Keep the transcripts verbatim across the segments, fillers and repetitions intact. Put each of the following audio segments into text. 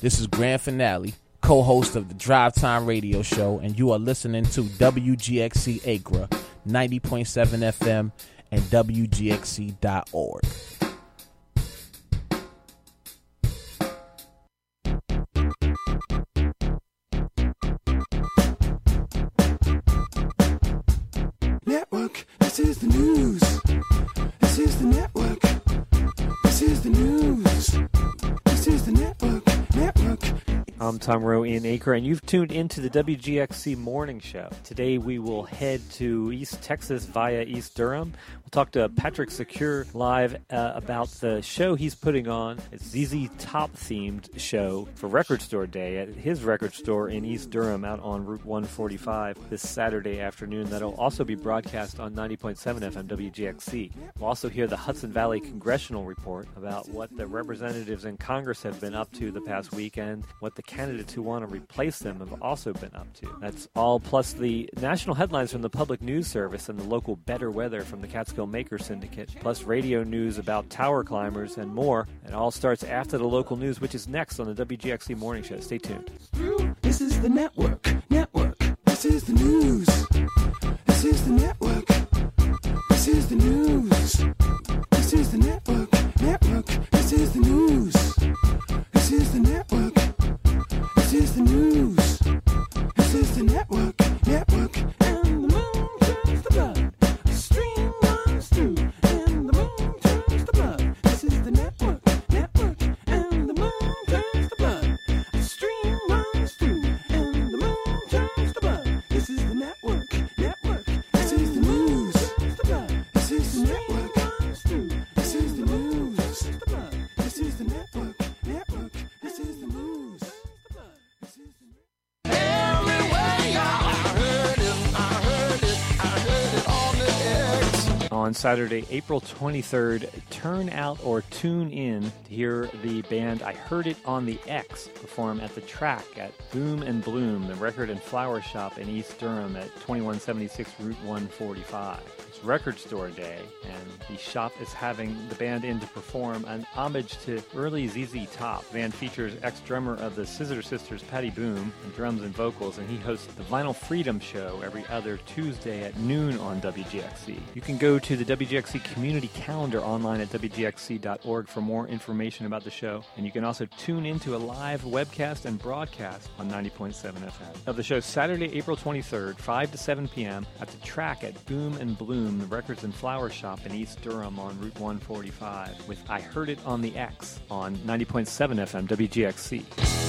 This is Grand Finale, co-host of the Drive Time Radio Show, and you are listening to W G X C Acra, ninety point seven F M, and W G X C dot org. Network, this is the news. This is the network. This is the news. This is the network. Network. I'm Tom Rowe in Acre, and you've tuned into the W G X C Morning Show. Today we will head to East Texas via East Durham. We'll talk to Patrick Secure live uh, about the show he's putting on. It's Z Z Top-themed show for Record Store Day at his record store in East Durham out on Route one forty-five this Saturday afternoon. That'll also be broadcast on ninety point seven F M W G X C. We'll also hear the Hudson Valley Congressional Report about what the representatives in Congress have been up to the past week and what the candidates who want to replace them have also been up to. That's all, plus the national headlines from the Public News Service and the local better weather from the Catskill Maker Syndicate, plus radio news about tower climbers and more. It all starts after the local news, which is next on the W G X C Morning Show. Stay tuned. This is the network. Network. This is the news. This is the network. This is the news. This is the network. Network. This is the news. This is the network. This is the news. This is the network. Network. And the moon turns the blood. A stream runs through. And the moon turns the blood. This is the network. Network. And the moon turns the blood. A stream runs through. And the moon turns the blood. This is the network. Network. This is the news. This is the network. This is the news. This is the network. Network. This is the news. On Saturday, April twenty-third, turn out or tune in to hear the band I Heard It on the X perform at the Track at Boom and Bloom, the record and flower shop in East Durham at twenty-one seventy-six Route one forty-five. It's Record Store Day, and the shop is having the band in to perform an homage to early Z Z Top. The band features ex-drummer of the Scissor Sisters, Patty Boom, on drums and vocals, and he hosts the Vinyl Freedom Show every other Tuesday at noon on W G X C. You can go to the W G X C community calendar online at W G X C dot org for more information about the show, and you can also tune into a live webcast and broadcast on ninety point seven F M of the show Saturday, April twenty-third, five to seven p.m. at the Track at Boom and Bloom, the records and flower shop in East Durham on Route one forty-five, with I Heard It on the X on ninety point seven F M W G X C.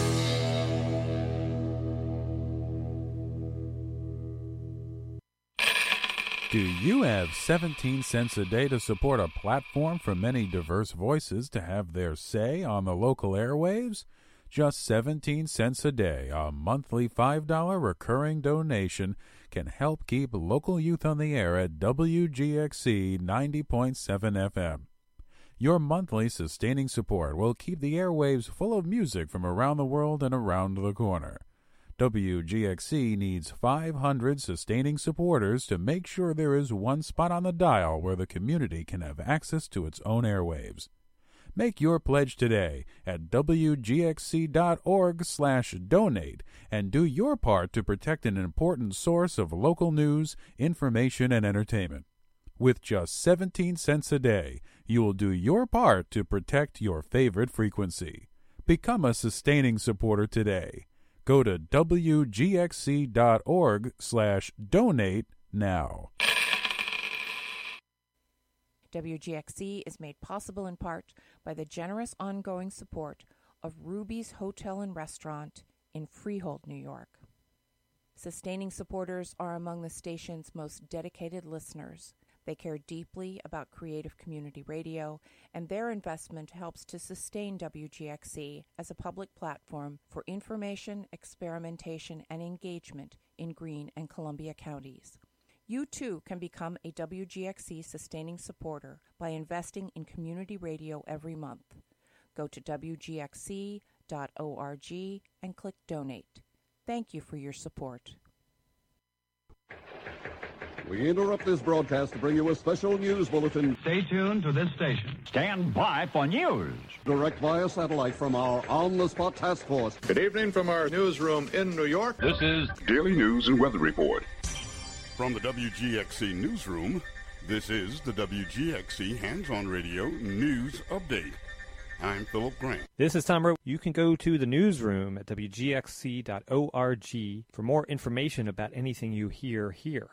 Do you have seventeen cents a day to support a platform for many diverse voices to have their say on the local airwaves? Just seventeen cents a day, a monthly five dollars recurring donation, can help keep local youth on the air at W G X C ninety point seven F M. Your monthly sustaining support will keep the airwaves full of music from around the world and around the corner. W G X C needs five hundred sustaining supporters to make sure there is one spot on the dial where the community can have access to its own airwaves. Make your pledge today at W G X C dot org slash donate and do your part to protect an important source of local news, information, and entertainment. With just seventeen cents a day, you will do your part to protect your favorite frequency. Become a sustaining supporter today. Go to W G X C dot org slash donate now. W G X C is made possible in part by the generous ongoing support of Ruby's Hotel and Restaurant in Freehold, New York. Sustaining supporters are among the station's most dedicated listeners. They care deeply about creative community radio, and their investment helps to sustain W G X C as a public platform for information, experimentation, and engagement in Greene and Columbia counties. You too can become a W G X C sustaining supporter by investing in community radio every month. Go to W G X C dot org and click Donate. Thank you for your support. We interrupt this broadcast to bring you a special news bulletin. Stay tuned to this station. Stand by for news. Direct via satellite from our on-the-spot task force. Good evening from our newsroom in New York. This is Daily News and Weather Report. From the W G X C Newsroom, this is the W G X C Hands-On Radio News Update. I'm Philip Grant. This is Tom Rowe. You can go to the newsroom at W G X C dot org for more information about anything you hear here.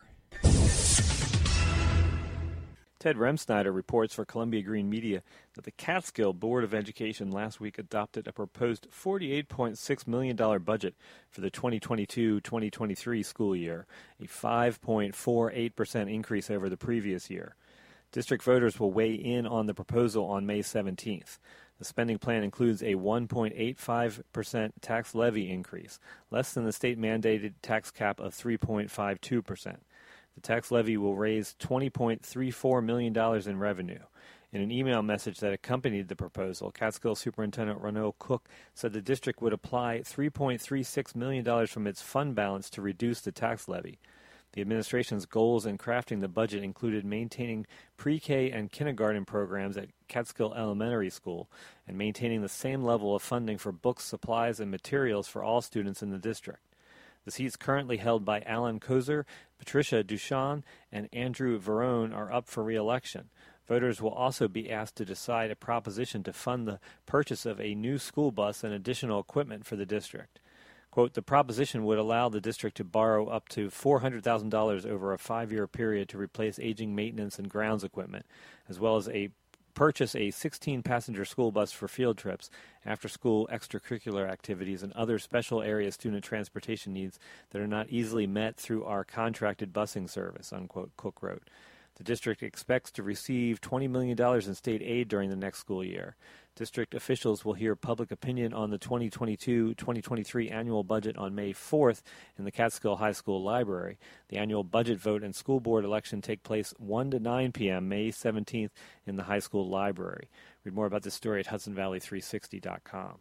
Ted Remsnyder reports for Columbia Green Media that the Catskill Board of Education last week adopted a proposed forty-eight point six million dollars budget for the twenty twenty-two twenty twenty-three school year, a five point four eight percent increase over the previous year. District voters will weigh in on the proposal on May seventeenth. The spending plan includes a one point eight five percent tax levy increase, less than the state-mandated tax cap of three point five two percent. The tax levy will raise twenty point three four million dollars in revenue. In an email message that accompanied the proposal, Catskill Superintendent Renaud Cook said the district would apply three point three six million dollars from its fund balance to reduce the tax levy. The administration's goals in crafting the budget included maintaining pre-K and kindergarten programs at Catskill Elementary School and maintaining the same level of funding for books, supplies, and materials for all students in the district. The seats currently held by Alan Kozer, Patricia Duchamp, and Andrew Verone are up for re-election. Voters will also be asked to decide a proposition to fund the purchase of a new school bus and additional equipment for the district. Quote, the proposition would allow the district to borrow up to four hundred thousand dollars over a five-year period to replace aging maintenance and grounds equipment, as well as a purchase a sixteen-passenger school bus for field trips, after-school extracurricular activities, and other special area student transportation needs that are not easily met through our contracted busing service, unquote, Cook wrote. The district expects to receive twenty million dollars in state aid during the next school year. District officials will hear public opinion on the twenty twenty-two twenty twenty-three annual budget on May fourth in the Catskill High School Library. The annual budget vote and school board election take place one to nine p.m. May seventeenth in the high school library. Read more about this story at Hudson Valley three sixty dot com.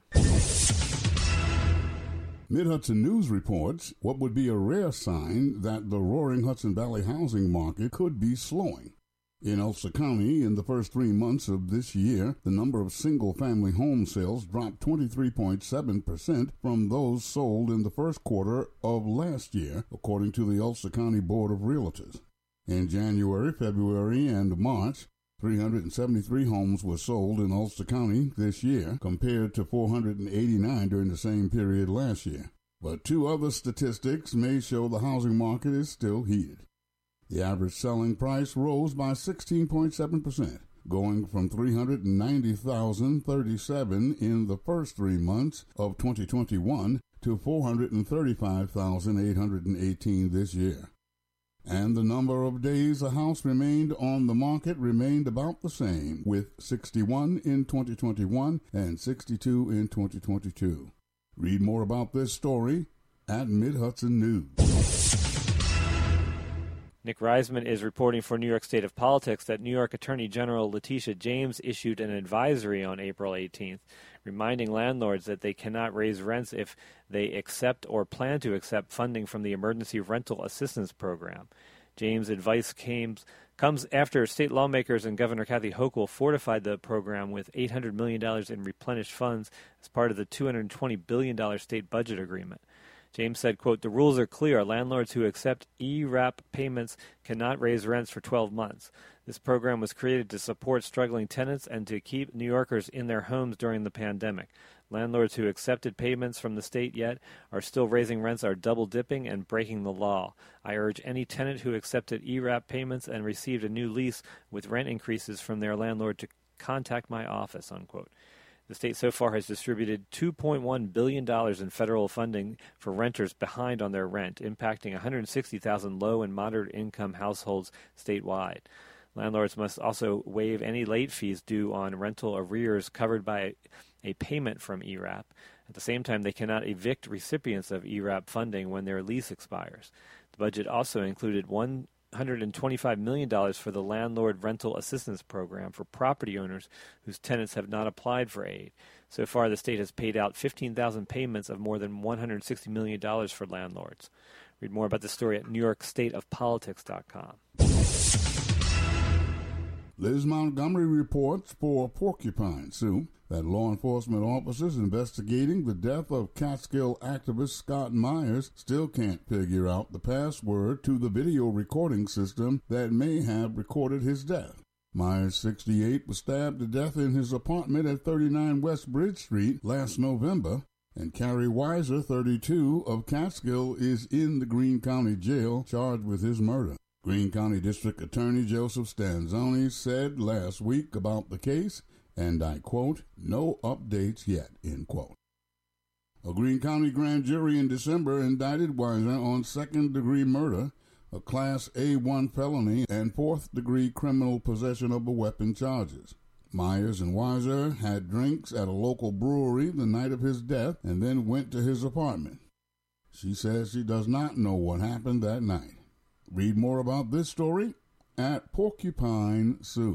Mid-Hudson News reports what would be a rare sign that the roaring Hudson Valley housing market could be slowing. In Ulster County, in the first three months of this year, the number of single-family home sales dropped twenty-three point seven percent from those sold in the first quarter of last year, according to the Ulster County Board of Realtors. In January, February, and March, three hundred seventy-three homes were sold in Ulster County this year, compared to four hundred eighty-nine during the same period last year. But two other statistics may show the housing market is still heated. The average selling price rose by sixteen point seven percent, going from three hundred ninety thousand thirty-seven in the first three months of twenty twenty-one to four hundred thirty-five thousand eight hundred eighteen this year. And the number of days a house remained on the market remained about the same, with sixty-one in twenty twenty-one and sixty-two in twenty twenty-two. Read more about this story at Mid-Hudson News. Nick Reisman is reporting for New York State of Politics that New York Attorney General Letitia James issued an advisory on April eighteenth, reminding landlords that they cannot raise rents if they accept or plan to accept funding from the Emergency Rental Assistance Program. James' advice came, comes after state lawmakers and Governor Kathy Hochul fortified the program with eight hundred million dollars in replenished funds as part of the two hundred twenty billion dollars state budget agreement. James said, quote, the rules are clear. Landlords who accept E R A P payments cannot raise rents for twelve months. This program was created to support struggling tenants and to keep New Yorkers in their homes during the pandemic. Landlords who accepted payments from the state yet are still raising rents are double-dipping and breaking the law. I urge any tenant who accepted E R A P payments and received a new lease with rent increases from their landlord to contact my office, unquote. The state so far has distributed two point one billion dollars in federal funding for renters behind on their rent, impacting one hundred sixty thousand low and moderate income households statewide. Landlords must also waive any late fees due on rental arrears covered by a payment from E R A P. At the same time, they cannot evict recipients of E R A P funding when their lease expires. The budget also included one hundred twenty-five million dollars for the Landlord Rental Assistance Program for property owners whose tenants have not applied for aid. So far, the state has paid out fifteen thousand payments of more than one hundred sixty million dollars for landlords. Read more about this story at new york state of politics dot com. Liz Montgomery reports for Porcupine Soup that law enforcement officers investigating the death of Catskill activist Scott Myers still can't figure out the password to the video recording system that may have recorded his death. Myers, sixty-eight, was stabbed to death in his apartment at thirty-nine West Bridge Street last November, and Carrie Weiser, thirty-two, of Catskill is in the Greene County Jail charged with his murder. Greene County District Attorney Joseph Stanzoni said last week about the case, and I quote, "No updates yet," end quote. A Greene County grand jury in December indicted Weiser on second-degree murder, a Class A one felony, and fourth-degree criminal possession of a weapon charges. Myers and Weiser had drinks at a local brewery the night of his death and then went to his apartment. She says she does not know what happened that night. Read more about this story at Porcupine Soup.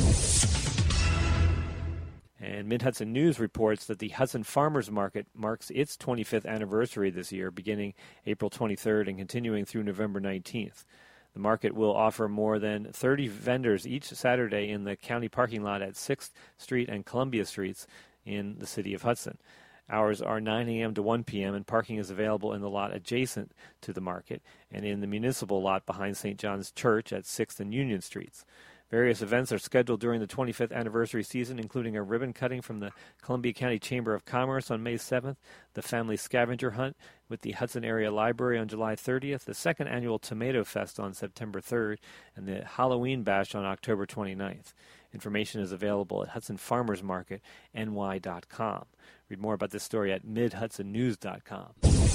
And Mid-Hudson News reports that the Hudson Farmers Market marks its twenty-fifth anniversary this year, beginning April twenty-third and continuing through November nineteenth. The market will offer more than thirty vendors each Saturday in the county parking lot at sixth Street and Columbia Streets in the city of Hudson. Hours are nine a.m. to one p.m., and parking is available in the lot adjacent to the market and in the municipal lot behind Saint John's Church at sixth and Union Streets. Various events are scheduled during the twenty-fifth anniversary season, including a ribbon cutting from the Columbia County Chamber of Commerce on May seventh, the Family Scavenger Hunt with the Hudson Area Library on July thirtieth, the second annual Tomato Fest on September third, and the Halloween Bash on October twenty-ninth. Information is available at hudson farmers market n y dot com. Read more about this story at mid hudson news dot com.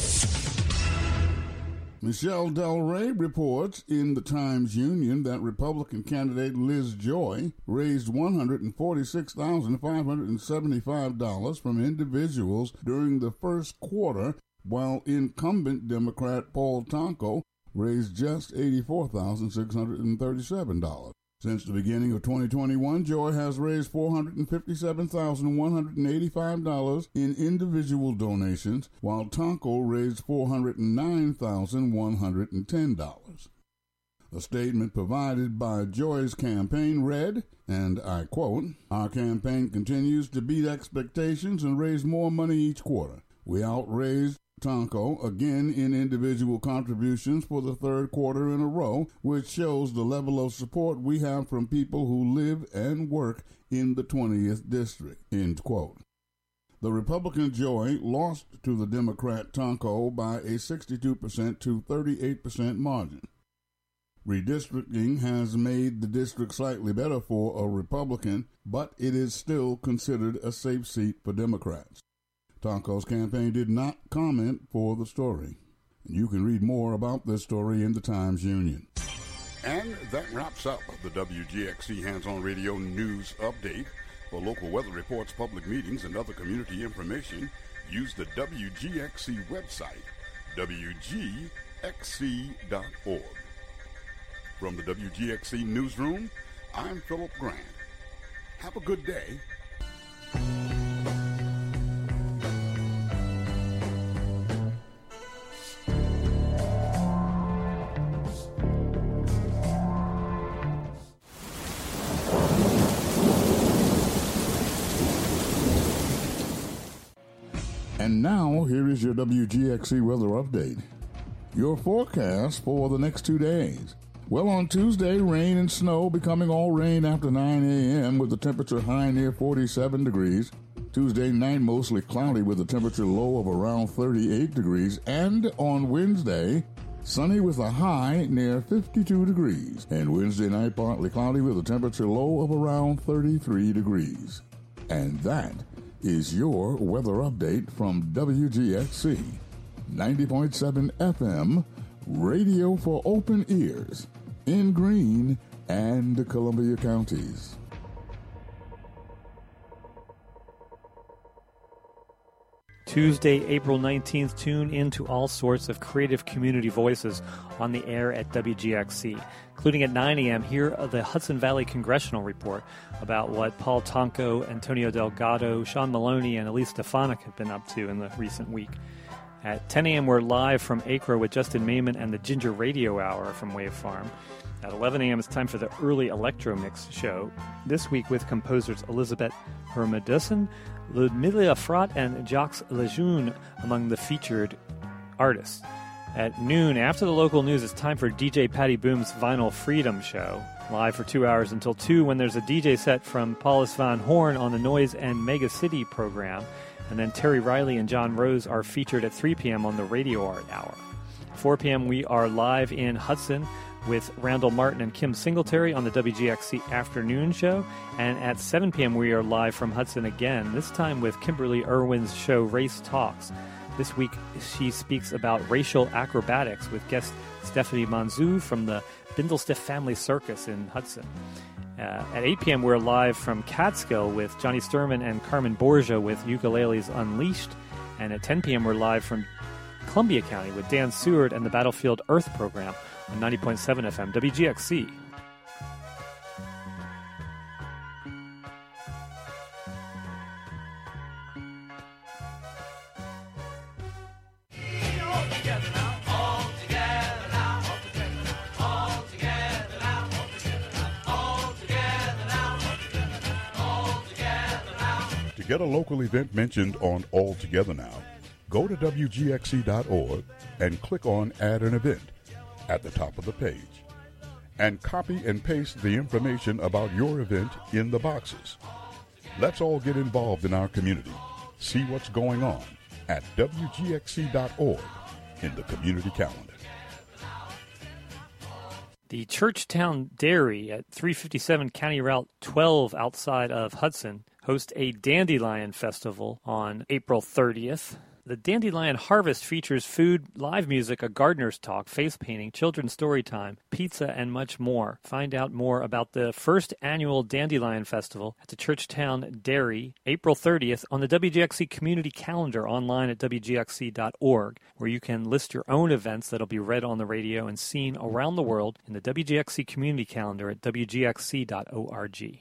Michelle Del Rey reports in the Times-Union that Republican candidate Liz Joy raised one hundred forty-six thousand five hundred seventy-five dollars from individuals during the first quarter, while incumbent Democrat Paul Tonko raised just eighty-four thousand six hundred thirty-seven dollars. Since the beginning of twenty twenty-one, Joy has raised four hundred fifty-seven thousand one hundred eighty-five dollars in individual donations, while Tonko raised four hundred nine thousand one hundred ten dollars. A statement provided by Joy's campaign read, and I quote, "Our campaign continues to beat expectations and raise more money each quarter. We outraised Tonko again in individual contributions for the third quarter in a row, which shows the level of support we have from people who live and work in the twentieth District," end quote. The Republican Joy lost to the Democrat Tonko by a sixty-two percent to thirty-eight percent margin. Redistricting has made the district slightly better for a Republican, but it is still considered a safe seat for Democrats. Tonko's campaign did not comment for the story. You can read more about this story in the Times-Union. And that wraps up the W G X C Hands-On Radio News Update. For local weather reports, public meetings, and other community information, use the W G X C website, W G X C dot org. From the W G X C Newsroom, I'm Philip Grant. Have a good day. And now, here is your W G X C weather update. Your forecast for the next two days. Well, on Tuesday, rain and snow becoming all rain after nine a.m. with the temperature high near forty-seven degrees. Tuesday night, mostly cloudy with a temperature low of around thirty-eight degrees. And on Wednesday, sunny with a high near fifty-two degrees. And Wednesday night, partly cloudy with a temperature low of around thirty-three degrees. And that is your weather update from W G X C, ninety point seven F M, radio for open ears, in Greene and the Columbia counties. Tuesday, April nineteenth. Tune in to all sorts of creative community voices on the air at W G X C. Including at nine a.m., hear the Hudson Valley Congressional Report about what Paul Tonko, Antonio Delgado, Sean Maloney, and Elise Stefanik have been up to in the recent week. At ten a.m., we're live from Acre with Justin Mayman and the Ginger Radio Hour from Wave Farm. At eleven a.m., it's time for the Early Electro Mix show, this week with composers Elizabeth Hermodusson, Ludmilla Fratt, and Jacques Lejeune among the featured artists. At noon, after the local news, it's time for D J Patty Boom's Vinyl Freedom Show, live for two hours until two, when there's a D J set from Paulus Van Horn on the Noise and Mega City program, and then Terry Riley and John Rose are featured at three p.m. on the Radio Art Hour. four p.m. we are live in Hudson with Randall Martin and Kim Singletary on the W G X C Afternoon Show. And at seven p.m. we are live from Hudson again, this time with Kimberly Irwin's show Race Talks. This week she speaks about racial acrobatics with guest Stephanie Manzou from the Bindlestiff Family Circus in Hudson. Uh, at eight p.m. we're live from Catskill with Johnny Sturman and Carmen Borgia with Ukuleles Unleashed. And at ten p.m. we're live from Columbia County with Dan Seward and the Battlefield Earth program on ninety point seven F M W G X C. To get a local event mentioned on All Together Now, go to W G X C dot org and click on Add an Event at the top of the page, and copy and paste the information about your event in the boxes. Let's all get involved in our community. See what's going on at W G X C dot org in the community calendar. The Churchtown Dairy at three fifty-seven County Route twelve outside of Hudson hosts a Dandelion Festival on April thirtieth. The Dandelion Harvest features food, live music, a gardener's talk, face painting, children's story time, pizza, and much more. Find out more about the first annual Dandelion Festival at the Churchtown Dairy, April thirtieth, on the W G X C community calendar online at W G X C dot org, where you can list your own events that'll be read on the radio and seen around the world in the W G X C community calendar at W G X C dot org.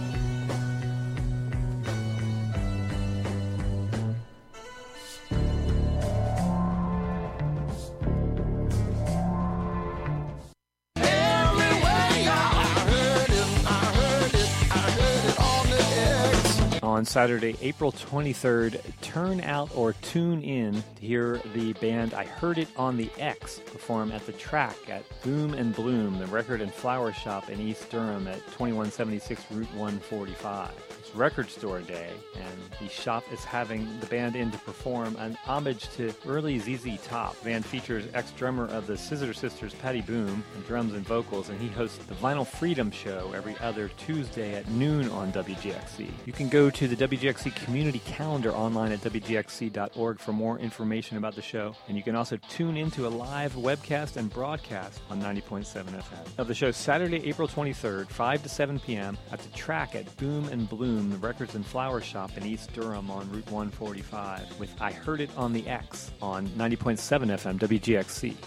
On Saturday, April twenty-third, turn out or tune in to hear the band I Heard It on the X perform at the Track at Boom and Bloom, the record and flower shop in East Durham at twenty-one seventy-six Route one forty-five. It's Record Store Day, and the shop is having the band in to perform an homage to early Z Z Top. The band features ex-drummer of the Scissor Sisters, Patty Boom, and drums and vocals, and he hosts the Vinyl Freedom Show every other Tuesday at noon on W G X C. You can go to the W G X C community calendar online at W G X C dot org for more information about the show, and you can also tune into a live webcast and broadcast on ninety point seven F M of the show Saturday, April twenty-third, five to seven p.m. at the Track at Boom and Bloom, the records and flower shop in East Durham on Route one forty-five, with I Heard It on the X on ninety point seven F M W G X C.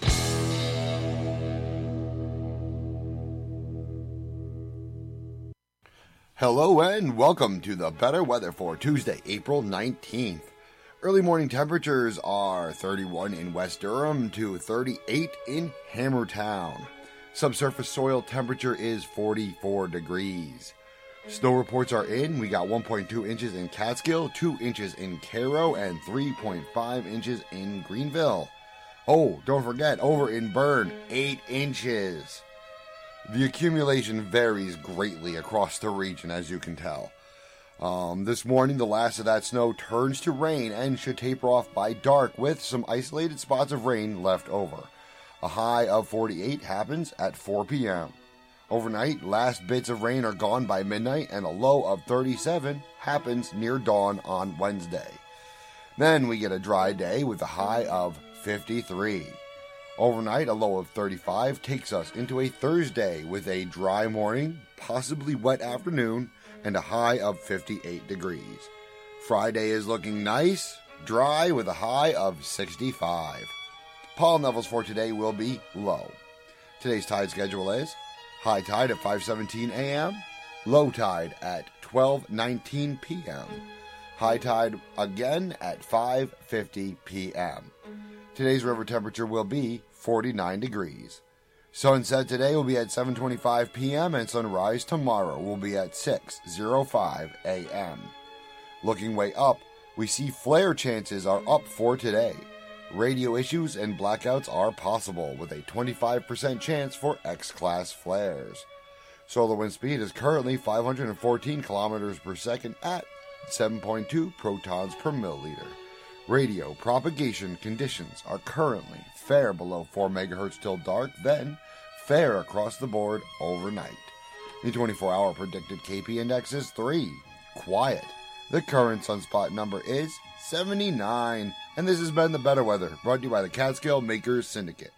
Hello and welcome to the better weather for Tuesday, April nineteenth. Early morning temperatures are thirty-one in West Durham to thirty-eight in Hammertown. Subsurface soil temperature is forty-four degrees. Snow reports are in. We got one point two inches in Catskill, two inches in Cairo, and three point five inches in Greenville. Oh, don't forget, over in Bern, eight inches. The accumulation varies greatly across the region, as you can tell. Um, this morning, the last of that snow turns to rain and should taper off by dark, with some isolated spots of rain left over. A high of forty-eight happens at four p.m. Overnight, last bits of rain are gone by midnight, and a low of thirty-seven happens near dawn on Wednesday. Then we get a dry day with a high of fifty-three. Overnight, a low of thirty-five takes us into a Thursday with a dry morning, possibly wet afternoon, and a high of fifty-eight degrees. Friday is looking nice, dry with a high of sixty-five. Pollen levels for today will be low. Today's tide schedule is high tide at five seventeen a.m., low tide at twelve nineteen p.m., high tide again at five fifty p.m. Today's river temperature will be forty-nine degrees. Sunset today will be at seven twenty-five p.m. and sunrise tomorrow will be at six oh five a.m. Looking way up, we see flare chances are up for today. Radio issues and blackouts are possible with a twenty-five percent chance for X-class flares. Solar wind speed is currently five hundred fourteen kilometers per second at seven point two protons per milliliter. Radio propagation conditions are currently fair below four megahertz till dark, then fair across the board overnight. The twenty-four hour predicted K P index is three, quiet. The current sunspot number is seventy-nine, and this has been The Better Weather, brought to you by the Catskill Makers Syndicate.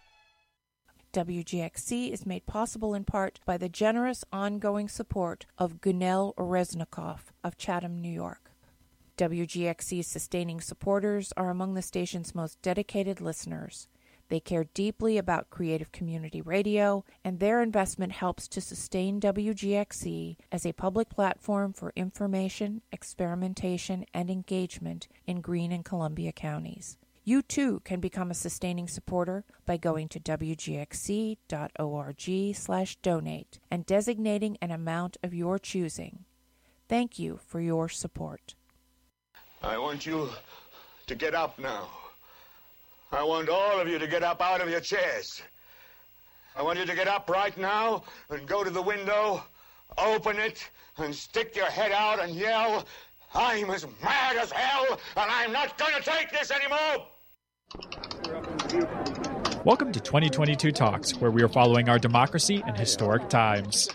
W G X C is made possible in part by the generous ongoing support of Gunel Reznikov of Chatham, New York. W G X C's sustaining supporters are among the station's most dedicated listeners. They care deeply about creative community radio, and their investment helps to sustain W G X C as a public platform for information, experimentation, and engagement in Greene and Columbia counties. You too can become a sustaining supporter by going to w g x c dot org slash donate and designating an amount of your choosing. Thank you for your support. I want you to get up now. I want all of you to get up out of your chairs. I want you to get up right now and go to the window, open it, and stick your head out and yell, "I'm as mad as hell, and I'm not going to take this anymore!" Welcome to twenty twenty-two Talks, where we are following our democracy in historic times.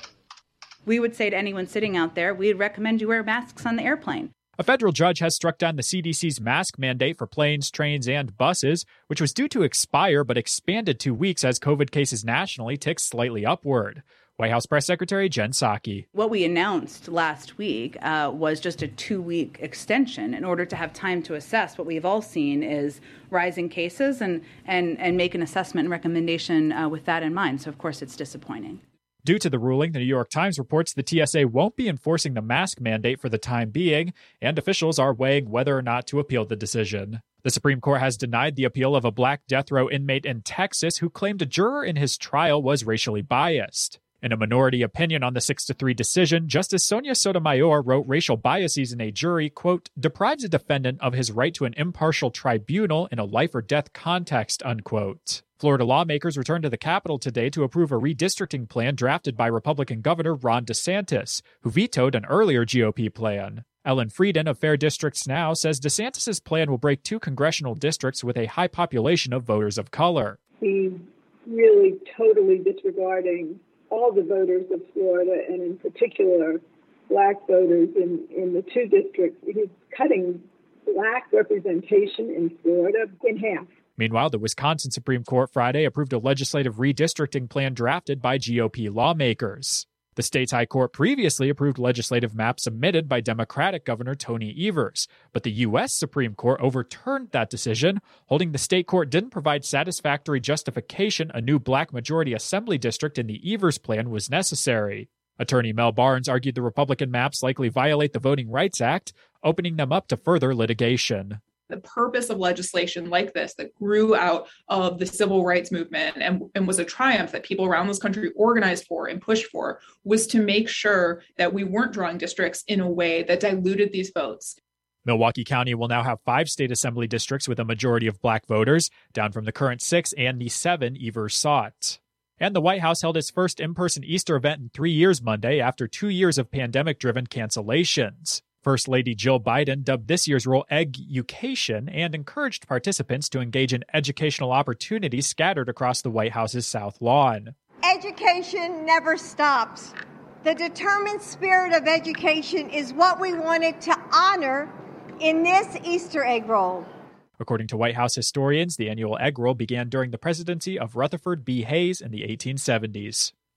We would say to anyone sitting out there, we'd recommend you wear masks on the airplane. A federal judge has struck down the C D C's mask mandate for planes, trains, and buses, which was due to expire but expanded two weeks as COVID cases nationally tick slightly upward. White House Press Secretary Jen Psaki. What we announced last week uh, was just a two-week extension in order to have time to assess. What we've all seen is rising cases and, and, and make an assessment and recommendation uh, with that in mind. So, of course, it's disappointing. Due to the ruling, the New York Times reports the T S A won't be enforcing the mask mandate for the time being, and officials are weighing whether or not to appeal the decision. The Supreme Court has denied the appeal of a black death row inmate in Texas who claimed a juror in his trial was racially biased. In a minority opinion on the six to three decision, Justice Sonia Sotomayor wrote racial biases in a jury, quote, deprives a defendant of his right to an impartial tribunal in a life or death context, unquote. Florida lawmakers returned to the Capitol today to approve a redistricting plan drafted by Republican Governor Ron DeSantis, who vetoed an earlier G O P plan. Ellen Frieden of Fair Districts Now says DeSantis' plan will break two congressional districts with a high population of voters of color. He's really totally disregarding all the voters of Florida, and in particular, black voters in, in the two districts. He's cutting black representation in Florida in half. Meanwhile, the Wisconsin Supreme Court Friday approved a legislative redistricting plan drafted by G O P lawmakers. The state's high court previously approved legislative maps submitted by Democratic Governor Tony Evers, but the U S Supreme Court overturned that decision, holding the state court didn't provide satisfactory justification a new black majority assembly district in the Evers plan was necessary. Attorney Mel Barnes argued the Republican maps likely violate the Voting Rights Act, opening them up to further litigation. The purpose of legislation like this that grew out of the civil rights movement and, and was a triumph that people around this country organized for and pushed for was to make sure that we weren't drawing districts in a way that diluted these votes. Milwaukee County will now have five state assembly districts with a majority of black voters, down from the current six and the seven Evers sought. And the White House held its first in-person Easter event in three years Monday after two years of pandemic-driven cancellations. First Lady Jill Biden dubbed this year's role Egg-ucation and encouraged participants to engage in educational opportunities scattered across the White House's South Lawn. Education never stops. The determined spirit of education is what we wanted to honor in this Easter egg roll. According to White House historians, the annual egg roll began during the presidency of Rutherford B. Hayes in the eighteen seventies.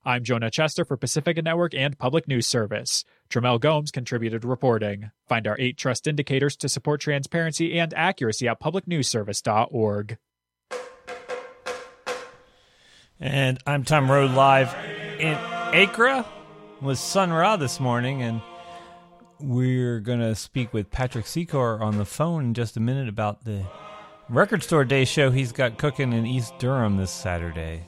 I'm Jonah Chester for Pacifica Network and Public News Service. Tramel Gomes contributed reporting. Find our eight trust indicators to support transparency and accuracy at public news service dot org. And I'm Tom Road live in Acre with Sun Ra this morning, and we're going to speak with Patrick Secor on the phone in just a minute about the Record Store Day show he's got cooking in East Durham this Saturday.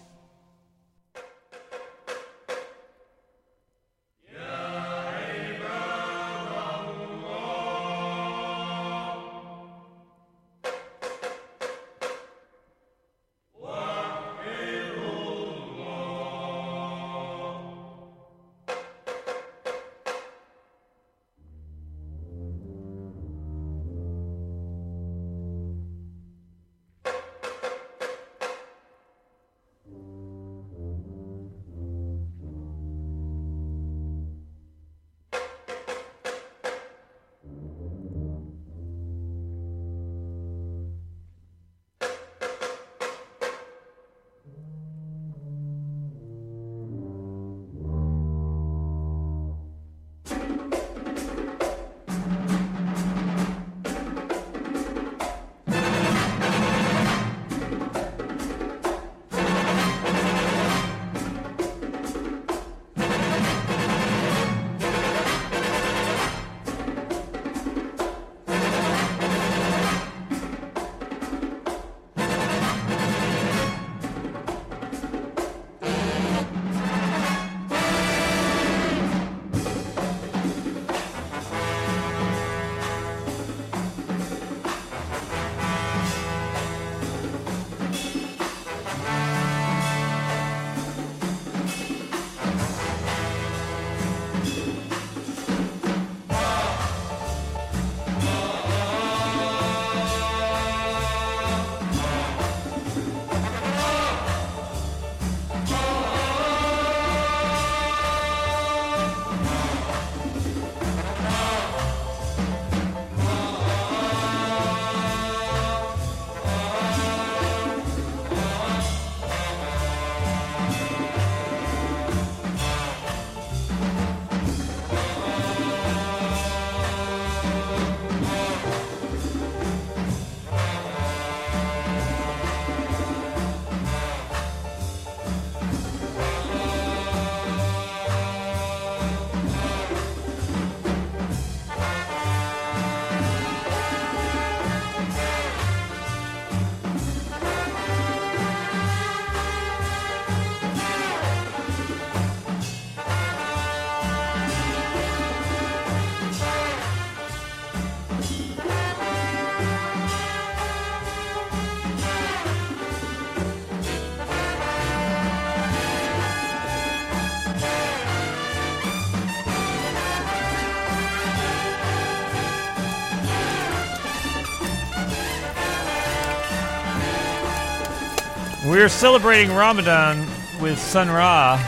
We're celebrating Ramadan with Sun Ra.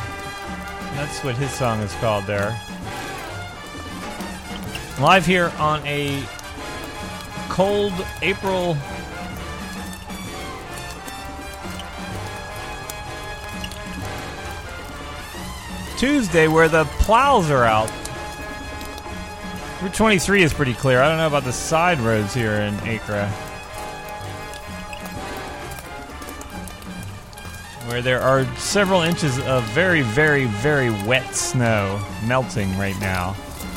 That's what his song is called there. Live here on a cold April Tuesday where the plows are out. Route twenty-three is pretty clear. I don't know about the side roads here in Acre, where there are several inches of very, very, very wet snow melting right now.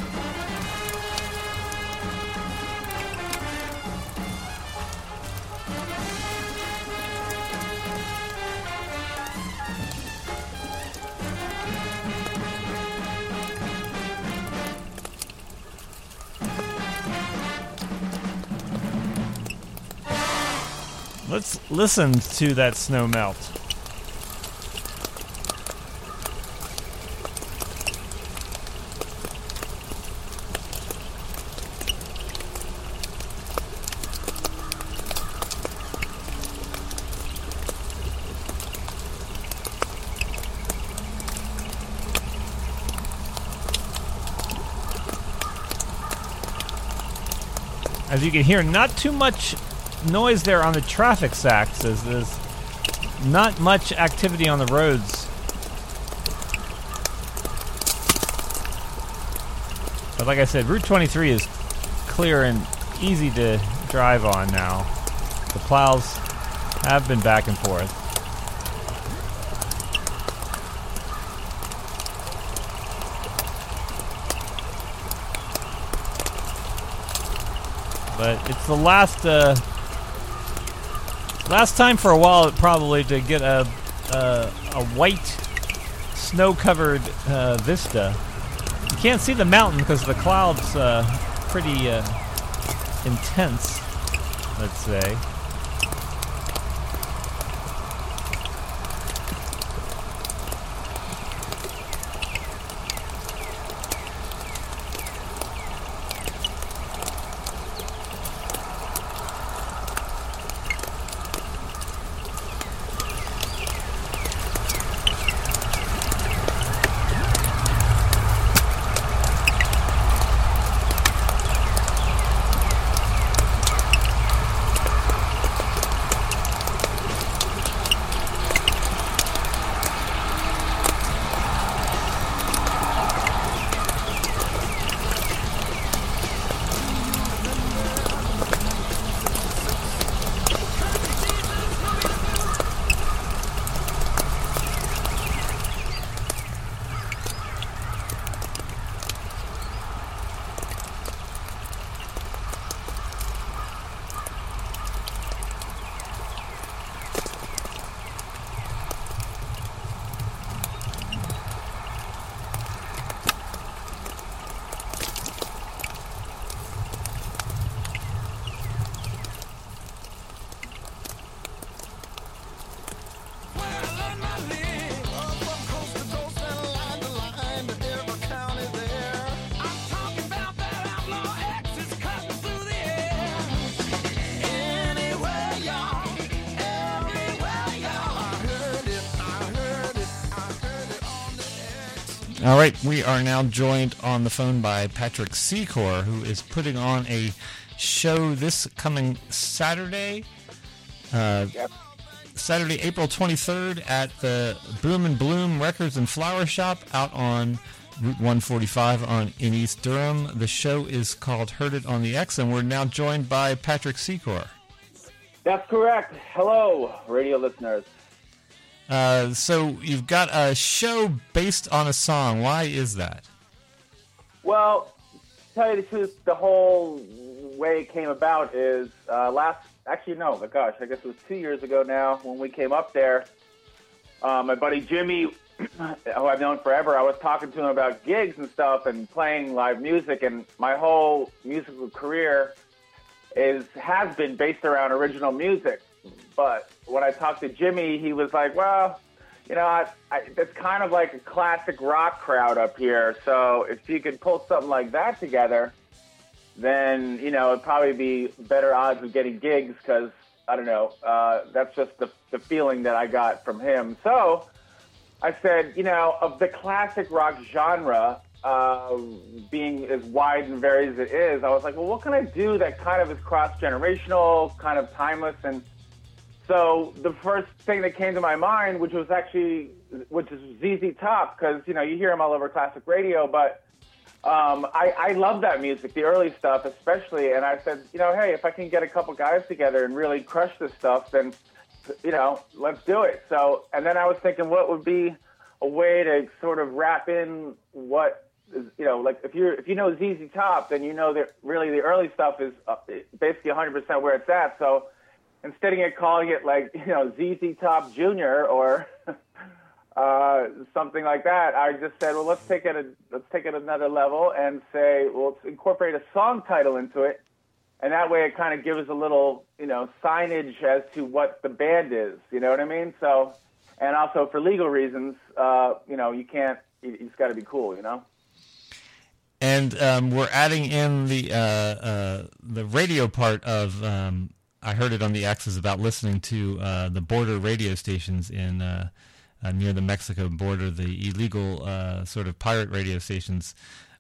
Let's listen to that snow melt. As you can hear, not too much noise there on the traffic sacks, as there's not much activity on the roads But like I said, Route twenty-three is clear and easy to drive on now. The plows have been back and forth. But it's the last uh, last time for a while probably to get a a, a white snow-covered uh, vista. You can't see the mountain because the clouds uh, pretty uh, intense, let's say. All right, we are now joined on the phone by Patrick Secor, who is putting on a show this coming Saturday, uh, yep. Saturday, April twenty-third at the Boom and Bloom Records and Flower Shop out on Route one forty-five on in East Durham. The show is called Heard It on the X, and we're now joined by Patrick Secor. That's correct. Hello, radio listeners. Uh, so you've got a show based on a song. Why is that? Well, to tell you the truth, the whole way it came about is uh, last, actually no, but gosh, I guess it was two years ago now when we came up there. Uh, my buddy Jimmy, who I've known forever, I was talking to him about gigs and stuff and playing live music, and my whole musical career is has been based around original music. But when I talked to Jimmy, he was like, well, you know, I, I, it's kind of like a classic rock crowd up here. So if you could pull something like that together, then, you know, it'd probably be better odds of getting gigs because, I don't know, uh, that's just the, the feeling that I got from him. So I said, you know, of the classic rock genre, uh, being as wide and varied as it is, I was like, well, what can I do that kind of is cross-generational, kind of timeless, and so the first thing that came to my mind, which was actually, which is Z Z Top, because, you know, you hear him all over classic radio, but um, I, I love that music, the early stuff especially, and I said, you know, hey, if I can get a couple guys together and really crush this stuff, then, you know, let's do it. So, and then I was thinking what would be a way to sort of wrap in what, is, you know, like if you're, if you know Z Z Top, then you know that really the early stuff is uh, basically one hundred percent where it's at, so instead of calling it like, you know, Z Z Top Junior or uh, something like that, I just said, well, let's take it a, let's take it another level and say, well, let's incorporate a song title into it, and that way it kind of gives a little, you know, signage as to what the band is. You know what I mean? So, and also for legal reasons, uh, you know, you can't. It's got to be cool, you know. And um, we're adding in the uh, uh, the radio part of. Um I heard it on the X is about listening to uh, the border radio stations in uh, uh, near the Mexico border, the illegal uh, sort of pirate radio stations.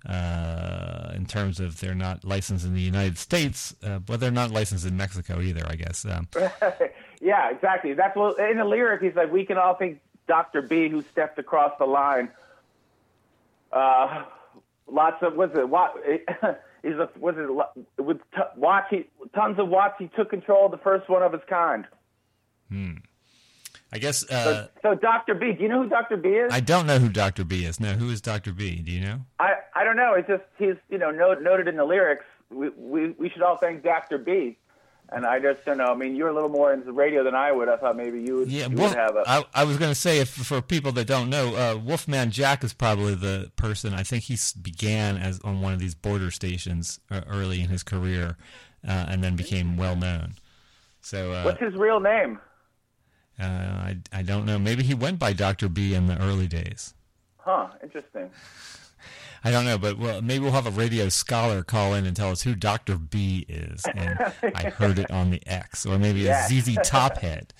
Uh, in terms of they're not licensed in the United States, uh, but they're not licensed in Mexico either, I guess. Um, yeah, exactly. That's what in the lyric he's like. We can all thank Doctor B who stepped across the line. Uh, lots of was it what he's a was it with t- watch he, tons of watts. He took control of the first one of its kind. Hmm. I guess. Uh, so, so Doctor B, do you know who Doctor B is? I don't know who Doctor B is. No, who is Doctor B? Do you know? I, I don't know. It's just he's you know note, noted in the lyrics. We, we we should all thank Doctor B. And I just don't know. I mean, you're a little more into radio than I would. I thought maybe you would, yeah, you Wolf, would have a. I, I was going to say, if for people that don't know, uh, Wolfman Jack is probably the person. I think he began as on one of these border stations uh, early in his career, uh, and then became well known. So, uh, what's his real name? Uh, I I don't know. Maybe he went by Doctor B in the early days. Huh. Interesting. I don't know, but well, maybe we'll have a radio scholar call in and tell us who Doctor B is. And I heard it on the X, or maybe Yeah. a Z Z Top head.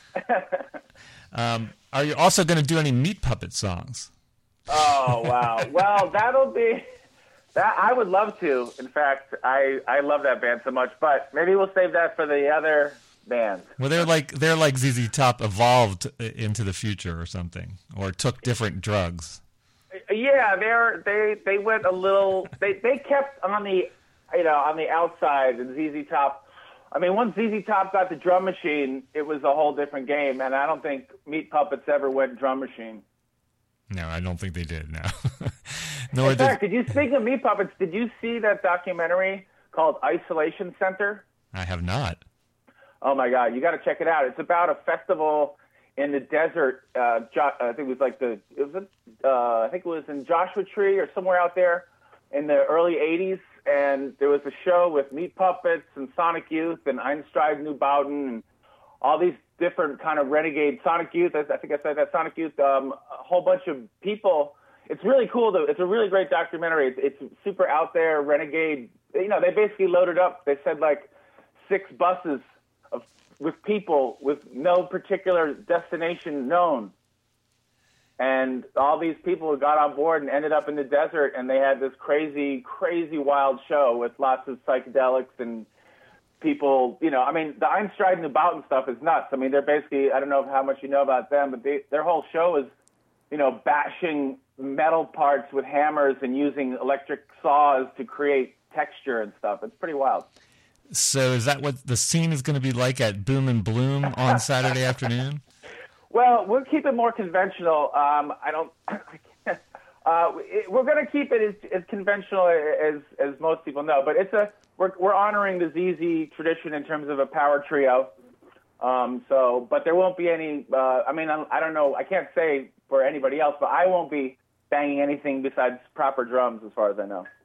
Um, are you also going to do any Meat Puppet songs? Oh wow! Well, that'll be that. I would love to. In fact, I I love that band so much. But maybe we'll save that for the other bands. Well, they're like they're like Z Z Top evolved into the future or something, or took different drugs. Yeah, they're they they went a little. They they kept on the you know on the outside, and Z Z Top. I mean, once Z Z Top got the drum machine, it was a whole different game. And I don't think Meat Puppets ever went drum machine. No, I don't think they did. No. Nor In fact, did you speak of Meat Puppets? Did you see that documentary called Isolation Center? I have not. Oh my God, you got to check it out. It's about a festival in the desert. Uh, jo- I think it was like the it was a, uh, I think it was in Joshua Tree or somewhere out there in the early eighties. And there was a show with Meat Puppets and Sonic Youth and Einstein New Bowden and all these different kind of renegade Sonic Youth. I, I think I said that Sonic Youth. Um, a whole bunch of people. It's really cool though. It's a really great documentary. It's, it's super out there, renegade. You know, they basically loaded up. They said like six buses of with people with no particular destination known. And all these people got on board and ended up in the desert, and they had this crazy, crazy wild show with lots of psychedelics and people, you know, I mean, the Einstein and Boughton stuff is nuts. I mean, they're basically, I don't know how much you know about them, but they, their whole show is, you know, bashing metal parts with hammers and using electric saws to create texture and stuff. It's pretty wild. So is that what the scene is going to be like at Boom and Bloom on Saturday afternoon? Well, we'll keep it more conventional. Um, I don't. I can't, uh, it, we're going to keep it as, as conventional as as most people know. But it's a we're we're honoring the Z Z tradition in terms of a power trio. Um, so, but there won't be any. Uh, I mean, I, I don't know. I can't say for anybody else, but I won't be banging anything besides proper drums, as far as I know.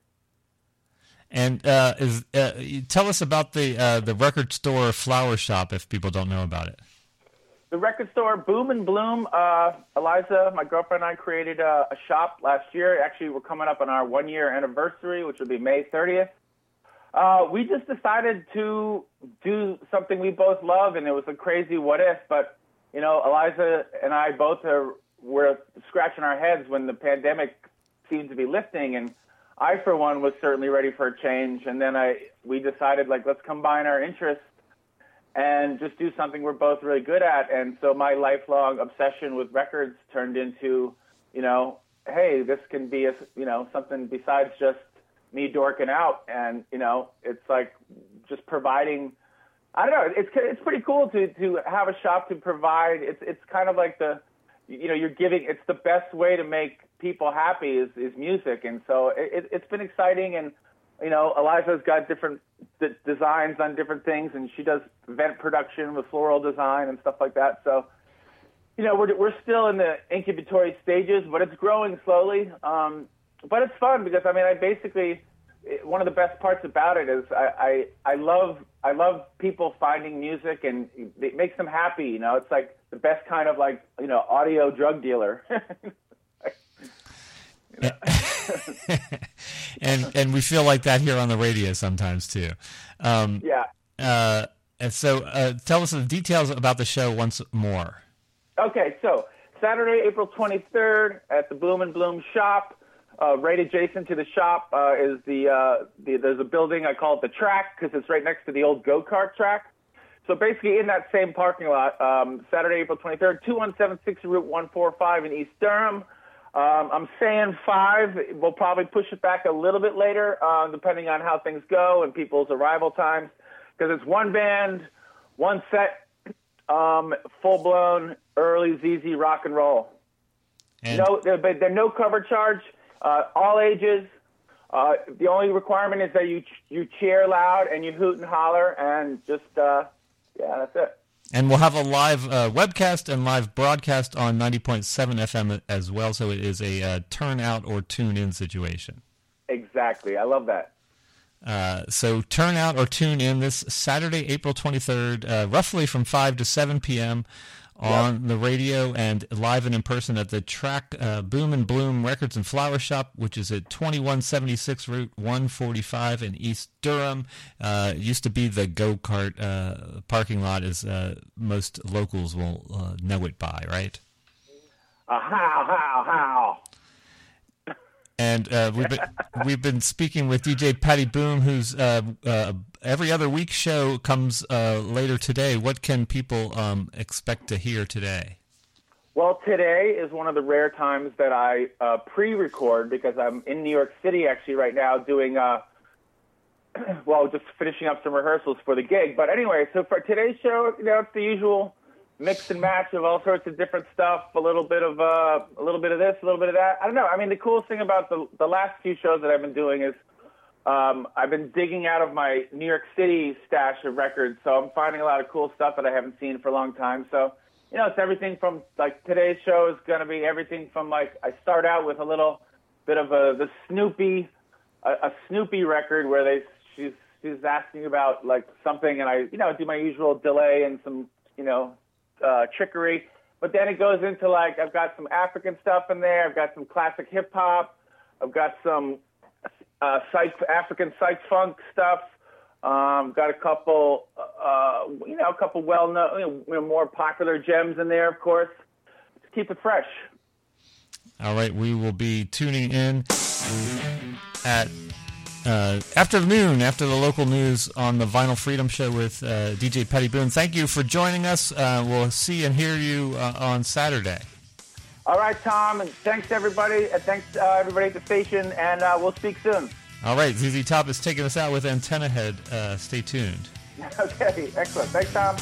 And uh, is uh, tell us about the uh, the record store Flower Shop if people don't know about it. The record store, Boom and Bloom. Uh, Eliza, my girlfriend, and I created a, a shop last year. Actually, we're coming up on our one-year anniversary, which will be May thirtieth. Uh, we just decided to do something we both love, and it was a crazy what if. But, you know, Eliza and I both are, were scratching our heads when the pandemic seemed to be lifting, and I, for one, was certainly ready for a change. And then I we decided, like, let's combine our interests and just do something we're both really good at. And so my lifelong obsession with records turned into, you know, hey, this can be, a, you know, something besides just me dorking out. And, you know, it's like just providing, I don't know, it's it's pretty cool to, to have a shop to provide. It's it's kind of like the, you know, you're giving, it's the best way to make people happy is, is music. And so it, it's been exciting. And, you know, Eliza's got different d- designs on different things, and she does event production with floral design and stuff like that. So, you know, we're we're still in the incubatory stages, but it's growing slowly. Um, but it's fun because, I mean, I basically, one of the best parts about it is I, I, I love I love people finding music, and it makes them happy. You know, it's like the best kind of, like, you know, audio drug dealer. and and we feel like that here on the radio sometimes too. Um, yeah. Uh, and so, uh, tell us the details about the show once more. Okay, so Saturday, April twenty-third at the Boom and Bloom shop. Uh, right adjacent to the shop uh, is the, uh, the there's a building, I call it the track because it's right next to the old go-kart track. So basically in that same parking lot, um, Saturday, April twenty-third, two one seven six Route one forty-five in East Durham. Um, I'm saying five. We'll probably push it back a little bit later, uh, depending on how things go and people's arrival times, because it's one band, one set, um, full-blown early Z Z rock and roll. And no, there, there no cover charge, uh, all ages. Uh, the only requirement is that you you cheer loud and you hoot and holler, and just uh, yeah, that's it. And we'll have a live uh, webcast and live broadcast on ninety point seven F M as well, so it is a uh, turn out or tune in situation. Exactly. I love that. Uh, so turn out or tune in this Saturday, April twenty-third, uh, roughly from five to seven p.m. on yep. the radio and live and in person at the Track uh, Boom and Bloom Records and Flower Shop, which is at twenty-one seventy-six Route one forty-five in East Durham. Uh, it used to be the go-kart uh, parking lot, as uh, most locals will uh, know it by, right? Uh, how, how, how. And uh, we've been we've been speaking with D J Patty Boom, who's uh, uh, every other week show comes uh, later today. What can people um, expect to hear today? Well, today is one of the rare times that I uh, pre-record, because I'm in New York City actually right now doing, uh, well, just finishing up some rehearsals for the gig. But anyway, so for today's show, you know, it's the usual mix and match of all sorts of different stuff, a little bit of uh, a little bit of this, a little bit of that. I don't know. I mean, the coolest thing about the the last few shows that I've been doing is um, I've been digging out of my New York City stash of records, so I'm finding a lot of cool stuff that I haven't seen for a long time. So, you know, it's everything from, like, today's show is going to be everything from, like, I start out with a little bit of a the Snoopy, a, a Snoopy record where they she's she's asking about, like, something, and I, you know, do my usual delay and some, you know, Uh, trickery, but then it goes into, like, I've got some African stuff in there. I've got some classic hip hop. I've got some uh, psych, African psych funk stuff. Um, got a couple, uh, you know, a couple well-known, you know, more popular gems in there, of course. Just keep it fresh. All right, we will be tuning in at Uh, afternoon, after the local news on the Vinyl Freedom Show with uh, D J Patty Boone. Thank you for joining us. Uh, we'll see and hear you uh, on Saturday. All right, Tom, and thanks everybody. Uh, thanks uh, everybody at the station, and uh, we'll speak soon. All right, Z Z Top is taking us out with Antenna Head. Uh, stay tuned. Okay, excellent. Thanks, Tom.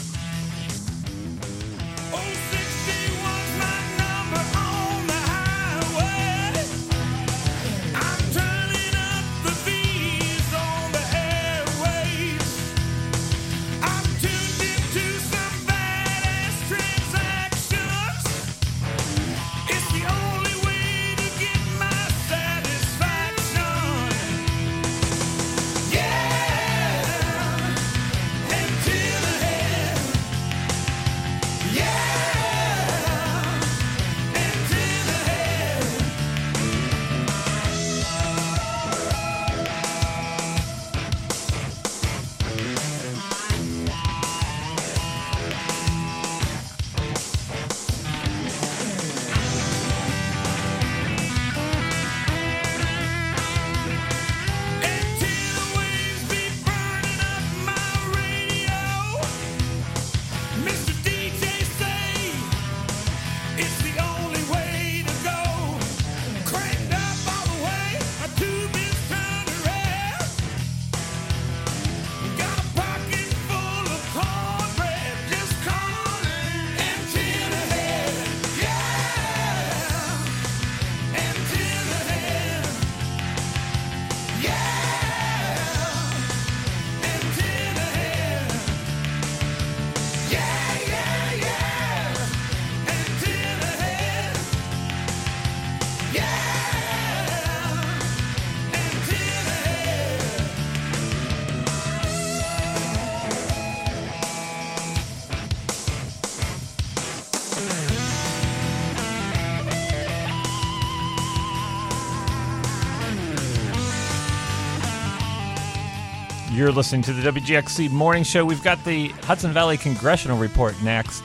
You're listening to the W G X C Morning Show. We've got the Hudson Valley Congressional Report next.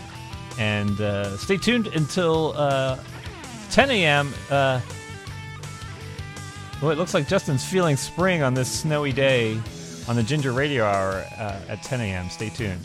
And uh, stay tuned until uh, ten a.m. Uh, well, it looks like Justin's feeling spring on this snowy day on the Ginger Radio Hour uh, at ten a.m. Stay tuned.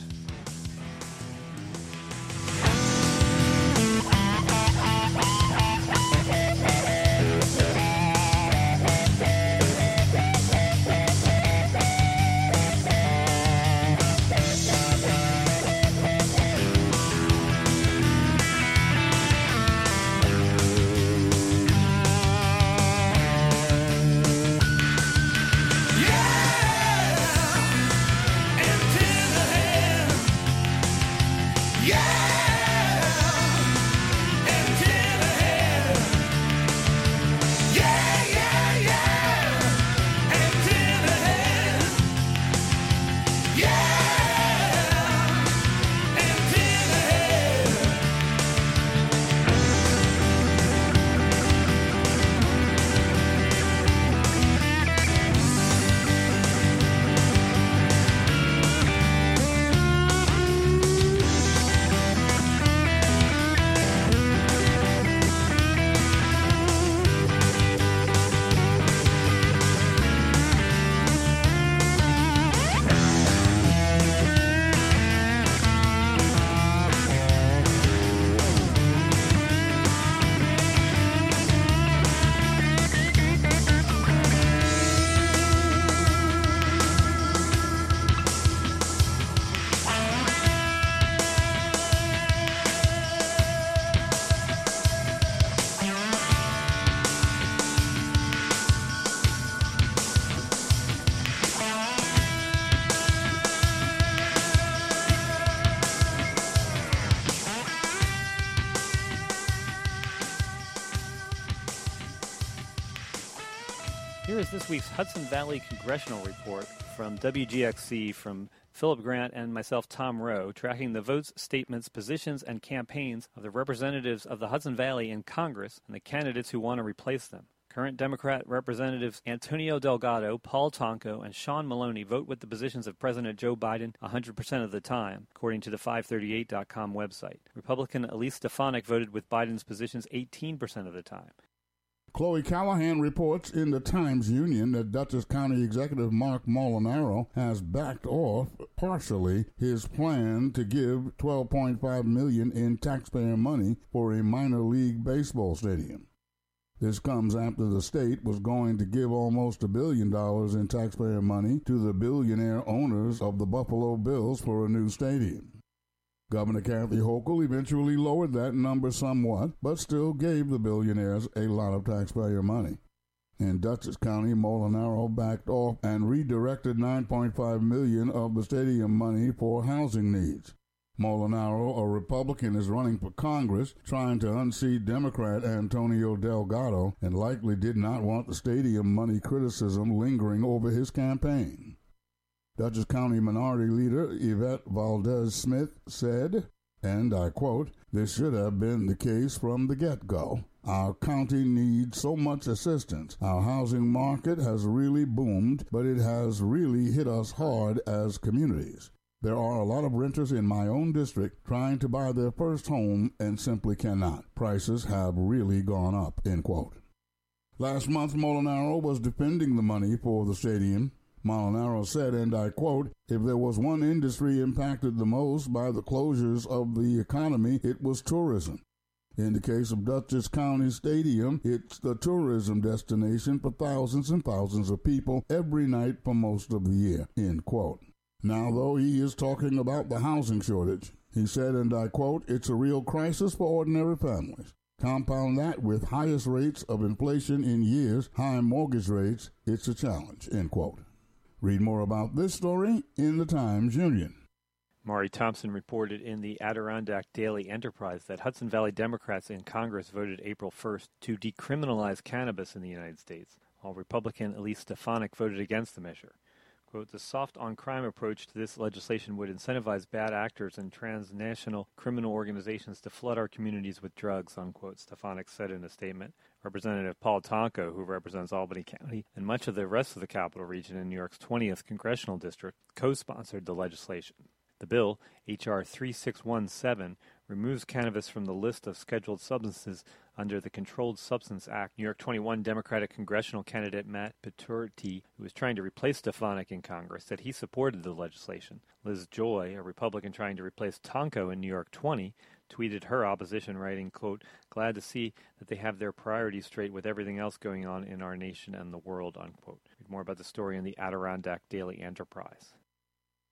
Here is this week's Hudson Valley Congressional Report from W G X C from Philip Grant and myself, Tom Rowe, tracking the votes, statements, positions, and campaigns of the representatives of the Hudson Valley in Congress and the candidates who want to replace them. Current Democrat Representatives Antonio Delgado, Paul Tonko, and Sean Maloney vote with the positions of President Joe Biden one hundred percent of the time, according to the five thirty-eight dot com website. Republican Elise Stefanik voted with Biden's positions eighteen percent of the time. Chloe Callahan reports in the Times-Union that Dutchess County Executive Mark Molinaro has backed off partially his plan to give twelve point five million dollars in taxpayer money for a minor league baseball stadium. This comes after the state was going to give almost a billion dollars in taxpayer money to the billionaire owners of the Buffalo Bills for a new stadium. Governor Kathy Hochul eventually lowered that number somewhat, but still gave the billionaires a lot of taxpayer money. In Dutchess County, Molinaro backed off and redirected nine point five million dollars of the stadium money for housing needs. Molinaro, a Republican, is running for Congress, trying to unseat Democrat Antonio Delgado, and likely did not want the stadium money criticism lingering over his campaign. Dutchess County Minority Leader Yvette Valdez-Smith said, and I quote, "This should have been the case from the get-go. Our county needs so much assistance. Our housing market has really boomed, but it has really hit us hard as communities. There are a lot of renters in my own district trying to buy their first home and simply cannot. Prices have really gone up," end quote. Last month, Molinaro was defending the money for the stadium. Molinaro said, and I quote, "If there was one industry impacted the most by the closures of the economy, it was tourism. In the case of Dutchess County Stadium, it's the tourism destination for thousands and thousands of people every night for most of the year," end quote. Now, though, he is talking about the housing shortage. He said, and I quote, "It's a real crisis for ordinary families. Compound that with highest rates of inflation in years, high mortgage rates, it's a challenge," end quote. Read more about this story in the Times-Union. Maury Thompson reported in the Adirondack Daily Enterprise that Hudson Valley Democrats in Congress voted April first to decriminalize cannabis in the United States, while Republican Elise Stefanik voted against the measure. Quote, "The soft-on-crime approach to this legislation would incentivize bad actors and transnational criminal organizations to flood our communities with drugs," unquote, Stefanik said in a statement. Representative Paul Tonko, who represents Albany County and much of the rest of the Capital Region in New York's twentieth Congressional District, co-sponsored the legislation. The bill, H R thirty-six seventeen, removes cannabis from the list of scheduled substances under the Controlled Substance Act. New York twenty-one Democratic congressional candidate Matt Peturti, who was trying to replace Stefanik in Congress, said he supported the legislation. Liz Joy, a Republican trying to replace Tonko in New York twenty, tweeted her opposition, writing, quote, "Glad to see that they have their priorities straight with everything else going on in our nation and the world," unquote. Read more about the story in the Adirondack Daily Enterprise.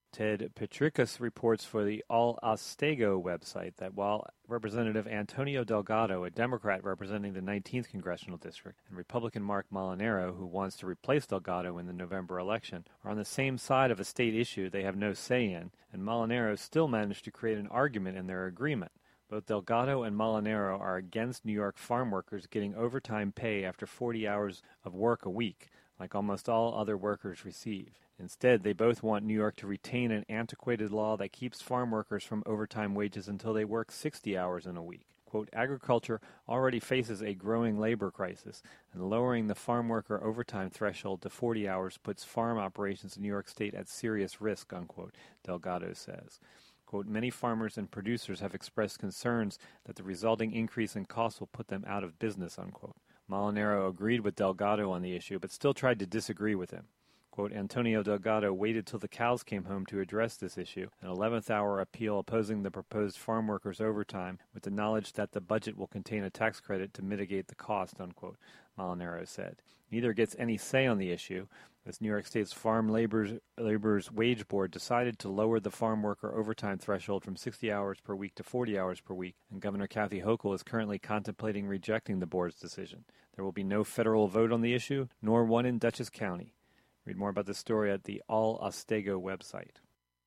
Ted Petricus reports for the All Ostego website that while Representative Antonio Delgado, a Democrat representing the nineteenth Congressional District, and Republican Mark Molinaro, who wants to replace Delgado in the November election, are on the same side of a state issue they have no say in, and Molinaro still managed to create an argument in their agreement. Both Delgado and Molinaro are against New York farm workers getting overtime pay after forty hours of work a week, like almost all other workers receive. Instead, they both want New York to retain an antiquated law that keeps farm workers from overtime wages until they work sixty hours in a week. Quote, agriculture already faces a growing labor crisis, and lowering the farm worker overtime threshold to forty hours puts farm operations in New York State at serious risk, unquote, Delgado says. Quote, many farmers and producers have expressed concerns that the resulting increase in costs will put them out of business, unquote. Molinaro agreed with Delgado on the issue, but still tried to disagree with him. Quote, Antonio Delgado waited till the cows came home to address this issue, an eleventh hour appeal opposing the proposed farm workers' overtime with the knowledge that the budget will contain a tax credit to mitigate the cost, unquote, Molinaro said. Neither gets any say on the issue, as New York State's Farm Labor's, Labor's Wage Board decided to lower the farm worker overtime threshold from sixty hours per week to forty hours per week, and Governor Kathy Hochul is currently contemplating rejecting the board's decision. There will be no federal vote on the issue, nor one in Dutchess County. Read more about this story at the All Ostego website.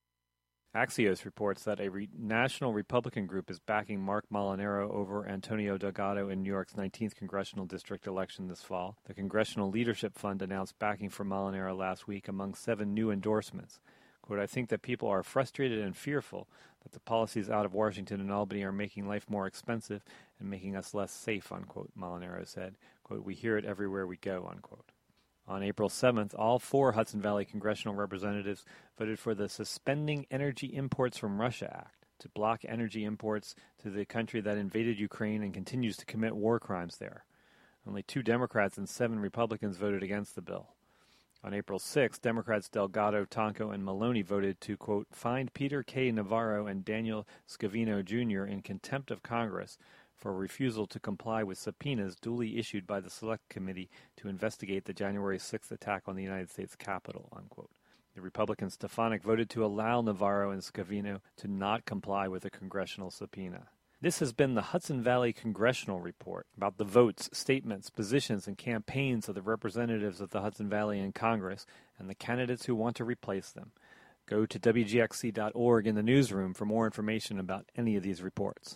Axios reports that a re- national Republican group is backing Mark Molinaro over Antonio Delgado in New York's nineteenth Congressional District election this fall. The Congressional Leadership Fund announced backing for Molinaro last week among seven new endorsements. Quote, I think that people are frustrated and fearful that the policies out of Washington and Albany are making life more expensive and making us less safe, unquote, Molinaro said. Quote, we hear it everywhere we go, unquote. On April seventh, all four Hudson Valley congressional representatives voted for the Suspending Energy Imports from Russia Act to block energy imports to the country that invaded Ukraine and continues to commit war crimes there. Only two Democrats and seven Republicans voted against the bill. On April sixth, Democrats Delgado, Tonko, and Maloney voted to, quote, find Peter K. Navarro and Daniel Scavino Junior in contempt of Congress for refusal to comply with subpoenas duly issued by the Select Committee to investigate the January sixth attack on the United States Capitol, unquote. The Republican Stefanik voted to allow Navarro and Scavino to not comply with a congressional subpoena. This has been the Hudson Valley Congressional Report about the votes, statements, positions, and campaigns of the representatives of the Hudson Valley in Congress and the candidates who want to replace them. Go to W G X C dot org in the newsroom for more information about any of these reports.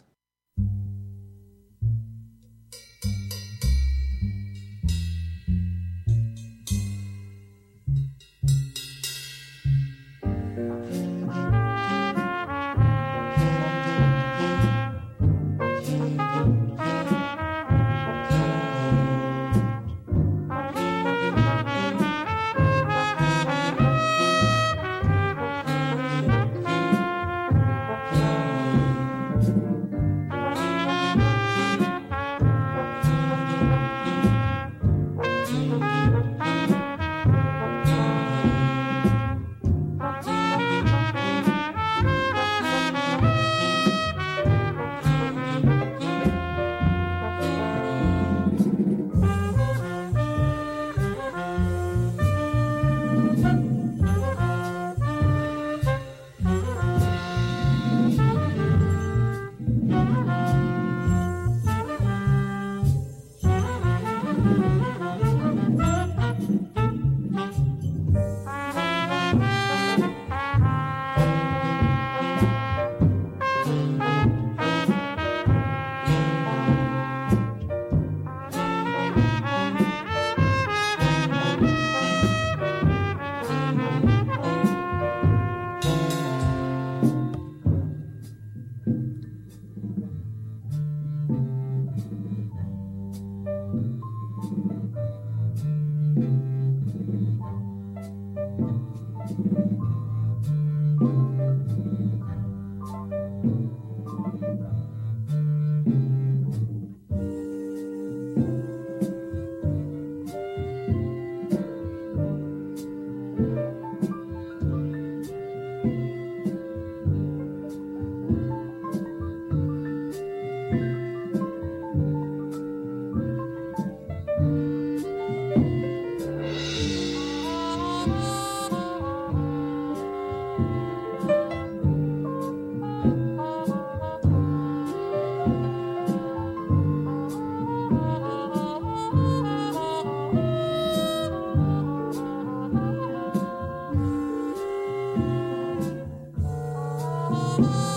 Thank you.